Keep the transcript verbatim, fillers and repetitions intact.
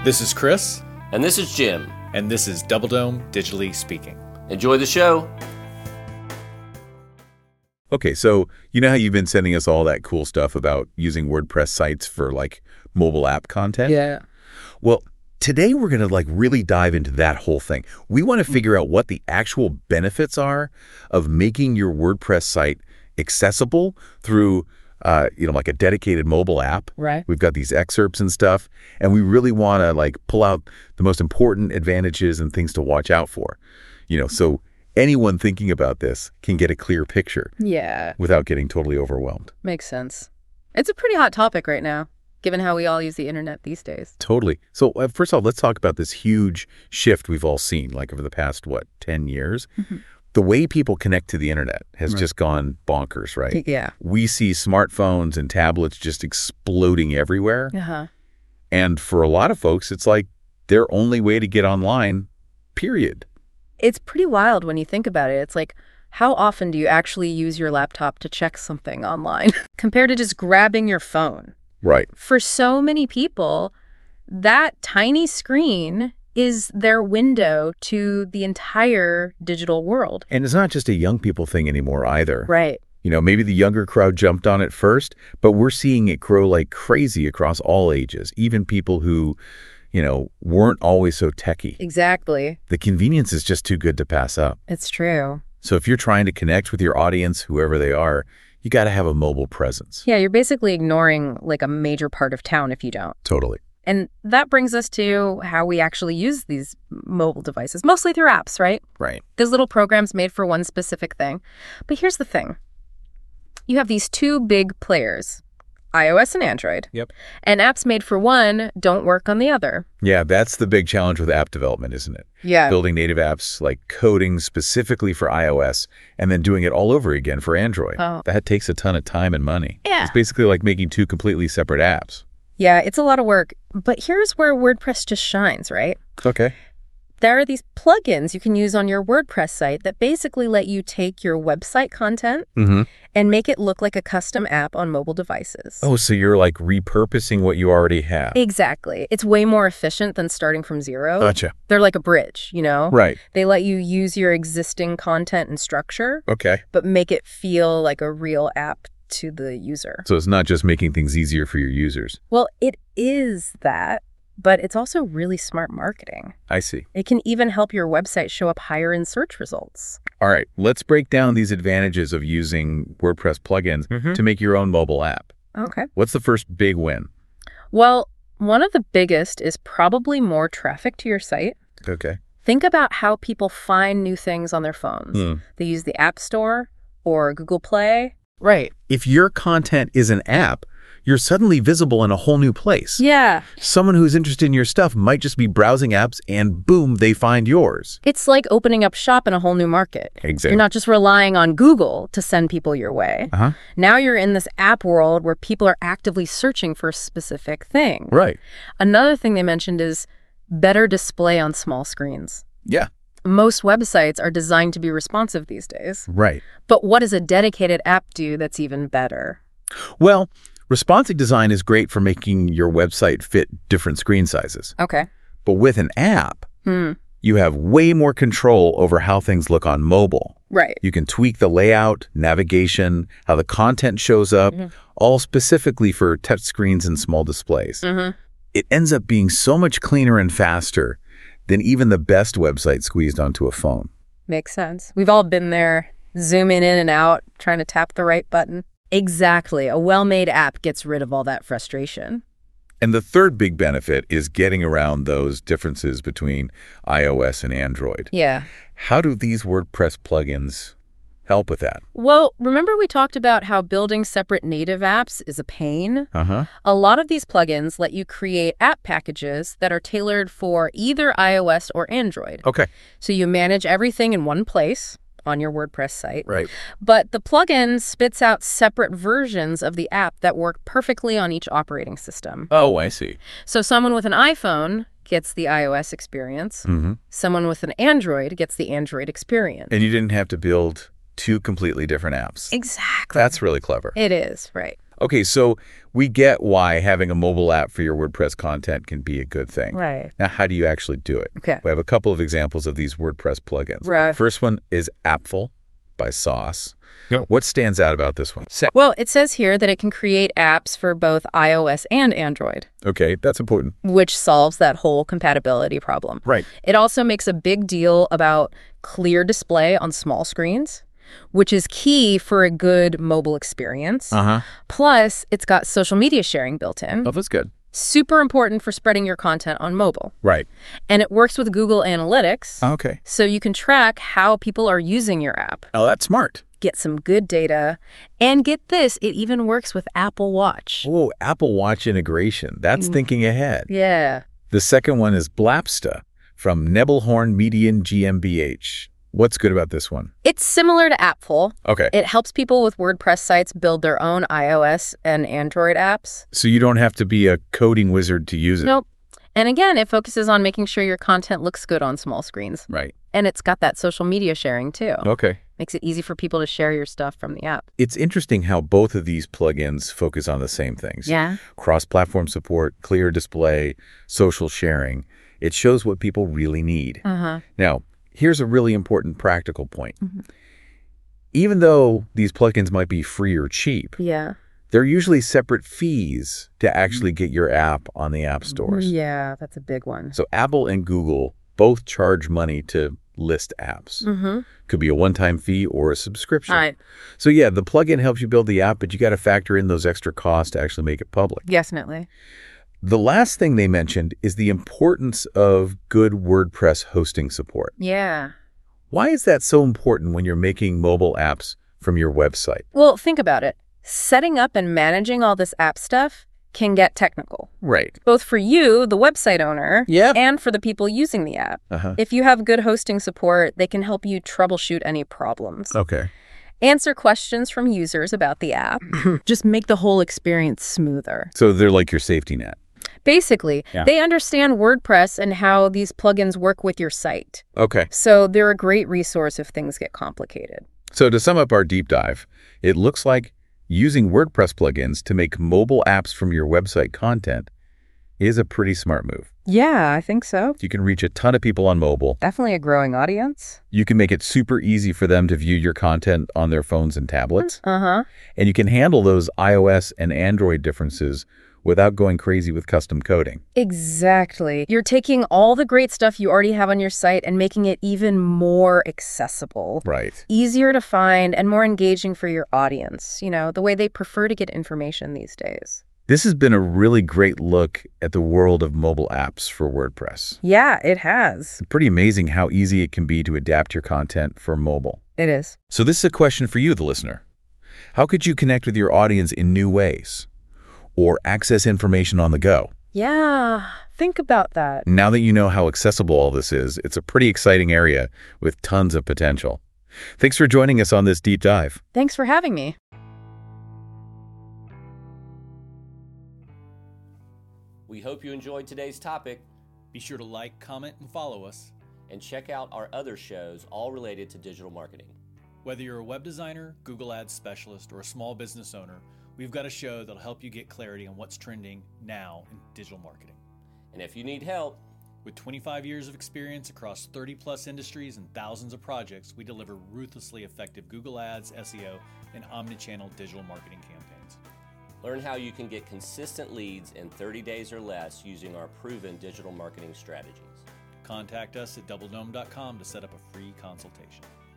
This is Chris. And this is Jim. And this is Double Dome Digitally Speaking. Enjoy the show. Okay, so you know how you've been sending us all that cool stuff about using WordPress sites for like mobile app content? Yeah. Well, today we're going to like really dive into that whole thing. We want to figure out what the actual benefits are of making your WordPress site accessible through uh, you know, like a dedicated mobile app. Right. We've got these excerpts and stuff, and we really want to like pull out the most important advantages and things to watch out for. You know, so anyone thinking about this can get a clear picture. Yeah. Without getting totally overwhelmed. Makes sense. It's a pretty hot topic right now, given how we all use the internet these days. Totally. So uh, first off, let's talk about this huge shift we've all seen, like over the past, what, ten years? Mm-hmm. The way people connect to the internet has right. just gone bonkers, right? Yeah. We see smartphones and tablets just exploding everywhere. Uh-huh. And for a lot of folks, it's like their only way to get online, period. It's pretty wild when you think about it. It's like, how often do you actually use your laptop to check something online compared to just grabbing your phone? Right. For so many people, that tiny screen is their window to the entire digital world. And it's not just a young people thing anymore either. Right. You know, maybe the younger crowd jumped on it first, but we're seeing it grow like crazy across all ages, even people who, you know, weren't always so techie. Exactly. The convenience is just too good to pass up. It's true. So if you're trying to connect with your audience, whoever they are, you got to have a mobile presence. Yeah, you're basically ignoring like a major part of town if you don't. Totally. And that brings us to how we actually use these mobile devices, mostly through apps, right? Right. There's little programs made for one specific thing. But here's the thing. You have these two big players, iOS and Android. Yep. And apps made for one don't work on the other. Yeah, that's the big challenge with app development, isn't it? Yeah. Building native apps, like coding specifically for iOS, and then doing it all over again for Android. Oh. That takes a ton of time and money. Yeah. It's basically like making two completely separate apps. Yeah, it's a lot of work. But here's where WordPress just shines, right? Okay. There are these plugins you can use on your WordPress site that basically let you take your website content mm-hmm. and make it look like a custom app on mobile devices. Oh, so you're like repurposing what you already have. Exactly. It's way more efficient than starting from zero. Gotcha. They're like a bridge, you know? Right. They let you use your existing content and structure, okay, but make it feel like a real app to the user. So it's not just making things easier for your users. Well, it is that, but it's also really smart marketing. I see. It can even help your website show up higher in search results. All right, let's break down these advantages of using WordPress plugins mm-hmm. to make your own mobile app. Okay. What's the first big win? Well, one of the biggest is probably more traffic to your site. Okay. Think about how people find new things on their phones. Hmm. They use the App Store or Google Play. Right. If your content is an app, you're suddenly visible in a whole new place. Yeah. Someone who's interested in your stuff might just be browsing apps and boom, they find yours. It's like opening up shop in a whole new market. Exactly. You're not just relying on Google to send people your way. Uh-huh. Now you're in this app world where people are actively searching for a specific thing. Right. Another thing they mentioned is better display on small screens. Yeah. Most websites are designed to be responsive these days. Right. But what does a dedicated app do that's even better? Well, responsive design is great for making your website fit different screen sizes. Okay. But with an app, Hmm. you have way more control over how things look on mobile. Right. You can tweak the layout, navigation, how the content shows up, mm-hmm. all specifically for touch screens and small displays. Mm-hmm. It ends up being so much cleaner and faster than even the best website squeezed onto a phone. Makes sense. We've all been there, zooming in and out, trying to tap the right button. Exactly. A well-made app gets rid of all that frustration. And the third big benefit is getting around those differences between iOS and Android. Yeah. How do these WordPress plugins help with that? Well, remember we talked about how building separate native apps is a pain? Uh-huh. A lot of these plugins let you create app packages that are tailored for either iOS or Android. Okay. So you manage everything in one place on your WordPress site. Right. But the plugin spits out separate versions of the app that work perfectly on each operating system. Oh, I see. So someone with an iPhone gets the iOS experience. Mm-hmm. Someone with an Android gets the Android experience. And you didn't have to build two completely different apps. Exactly. That's really clever. It is, right. Okay, so we get why having a mobile app for your WordPress content can be a good thing. Right. Now, how do you actually do it? Okay. We have a couple of examples of these WordPress plugins. Right. First one is Appful by Sauce. Yep. What stands out about this one? Se- Well, it says here that it can create apps for both iOS and Android, Okay, that's important. which solves that whole compatibility problem. Right. It also makes a big deal about clear display on small screens, which is key for a good mobile experience. Uh-huh. Plus, it's got social media sharing built in. Oh, that's good. Super important for spreading your content on mobile. Right. And it works with Google Analytics, Okay. so you can track how people are using your app, Oh, that's smart. get some good data, and get this, it even works with Apple Watch. Oh, Apple Watch integration. That's thinking ahead. Yeah. The second one is Blapsta from Nebelhorn Median G m B H. What's good about this one? It's similar to Appful. Okay. It helps people with WordPress sites build their own iOS and Android apps. So you don't have to be a coding wizard to use it. Nope. And again, it focuses on making sure your content looks good on small screens. Right. And it's got that social media sharing too. Okay. Makes it easy for people to share your stuff from the app. It's interesting how both of these plugins focus on the same things. Yeah. Cross-platform support, clear display, social sharing. It shows what people really need. Uh-huh. Now, here's a really important practical point. Mm-hmm. Even though these plugins might be free or cheap, Yeah. there are usually separate fees to actually get your app on the app stores. Yeah, that's a big one. So Apple and Google both charge money to list apps. Mm-hmm. Could be a one-time fee or a subscription. All right. So yeah, the plugin helps you build the app, but you got to factor in those extra costs to actually make it public. Definitely. The last thing they mentioned is the importance of good WordPress hosting support. Yeah. Why is that so important when you're making mobile apps from your website? Well, think about it. Setting up and managing all this app stuff can get technical, Right. both for you, the website owner, Yep. and for the people using the app. Uh-huh. If you have good hosting support, they can help you troubleshoot any problems, Okay. answer questions from users about the app, just make the whole experience smoother. So they're like your safety net. Basically, Yeah. they understand WordPress and how these plugins work with your site. Okay. So they're a great resource if things get complicated. So to sum up our deep dive, it looks like using WordPress plugins to make mobile apps from your website content is a pretty smart move. Yeah, I think so. You can reach a ton of people on mobile. Definitely a growing audience. You can make it super easy for them to view your content on their phones and tablets. Uh-huh. And you can handle those iOS and Android differences without going crazy with custom coding. Exactly. You're taking all the great stuff you already have on your site and making it even more accessible. Right. Easier to find and more engaging for your audience, you know, the way they prefer to get information these days. This has been a really great look at the world of mobile apps for WordPress. Yeah, it has. Pretty amazing how easy it can be to adapt your content for mobile. It is. So this is a question for you, the listener. How could you connect with your audience in new ways? Or access information on the go? Yeah, think about that. Now that you know how accessible all this is, it's a pretty exciting area with tons of potential. Thanks for joining us on this deep dive. Thanks for having me. We hope you enjoyed today's topic Be sure to like, comment, and follow us. and check out our other shows all related to digital marketing. Whether you're a web designer, Google Ads specialist, or a small business owner, we've got a show that'll help you get clarity on what's trending now in digital marketing. And if you need help, With twenty-five years of experience across thirty plus industries and thousands of projects, we deliver ruthlessly effective Google Ads, S E O, and omnichannel digital marketing campaigns. learn how you can get consistent leads in thirty days or less using our proven digital marketing strategies. Contact us at double dome dot com to set up a free consultation.